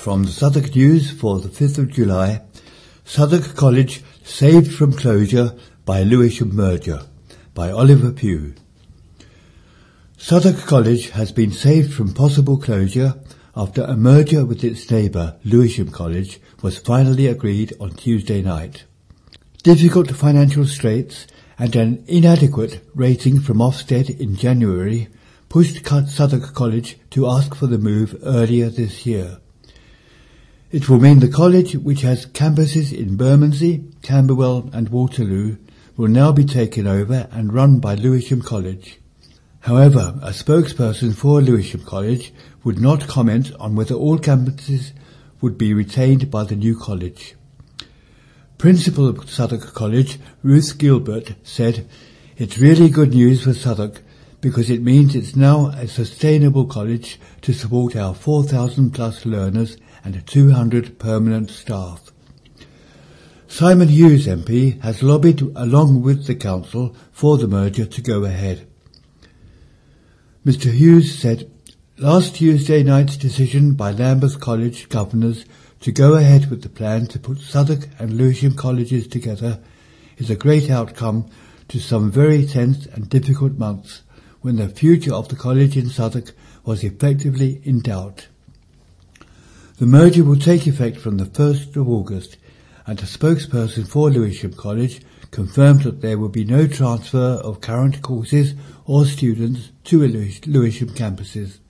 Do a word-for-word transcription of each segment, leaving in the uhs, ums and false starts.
From the Southwark News for the fifth of July, Southwark College saved from closure by Lewisham merger, by Oliver Pugh. Southwark College has been saved from possible closure after a merger with its neighbour, Lewisham College, was finally agreed on Tuesday night. Difficult financial straits and an inadequate rating from Ofsted in January pushed Southwark College to ask for the move earlier this year. It will mean the college, which has campuses in Bermondsey, Camberwell and Waterloo, will now be taken over and run by Lewisham College. However, a spokesperson for Lewisham College would not comment on whether all campuses would be retained by the new college. Principal of Southwark College, Ruth Gilbert, said, "It's really good news for Southwark because it means it's now a sustainable college to support our four thousand plus learners and two hundred permanent staff." Simon Hughes M P has lobbied along with the council for the merger to go ahead. Mister Hughes said, "Last Tuesday night's decision by Lambeth College governors to go ahead with the plan to put Southwark and Lewisham colleges together is a great outcome to some very tense and difficult months when the future of the college in Southwark was effectively in doubt. The merger will take effect from the first of August, and a spokesperson for Lewisham College confirmed that there will be no transfer of current courses or students to Lewisham campuses.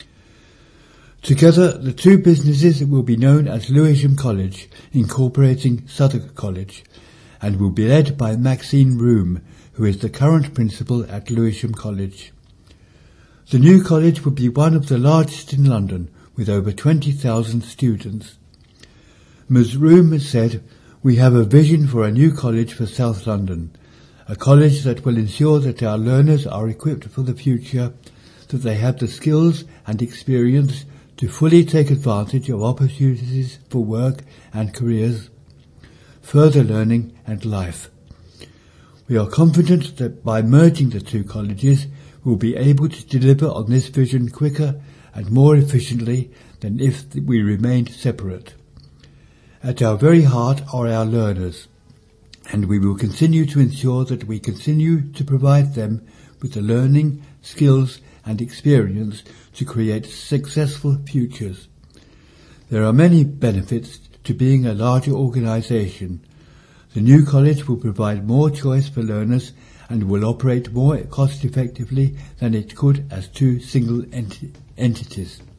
Together, the two businesses will be known as Lewisham College, incorporating Southwark College, and will be led by Maxine Room, who is the current principal at Lewisham College. The new college will be one of the largest in London, with over twenty thousand students. Miz Room said, "We have a vision for a new college for South London, a college that will ensure that our learners are equipped for the future, that they have the skills and experience to fully take advantage of opportunities for work and careers, further learning and life. We are confident that by merging the two colleges, we will be able to deliver on this vision quicker and more efficiently than if we remained separate. At our very heart are our learners, and we will continue to ensure that we continue to provide them with the learning, skills and experience to create successful futures. There are many benefits to being a larger organisation. The new college will provide more choice for learners and will operate more cost effectively than it could as two single ent- entities.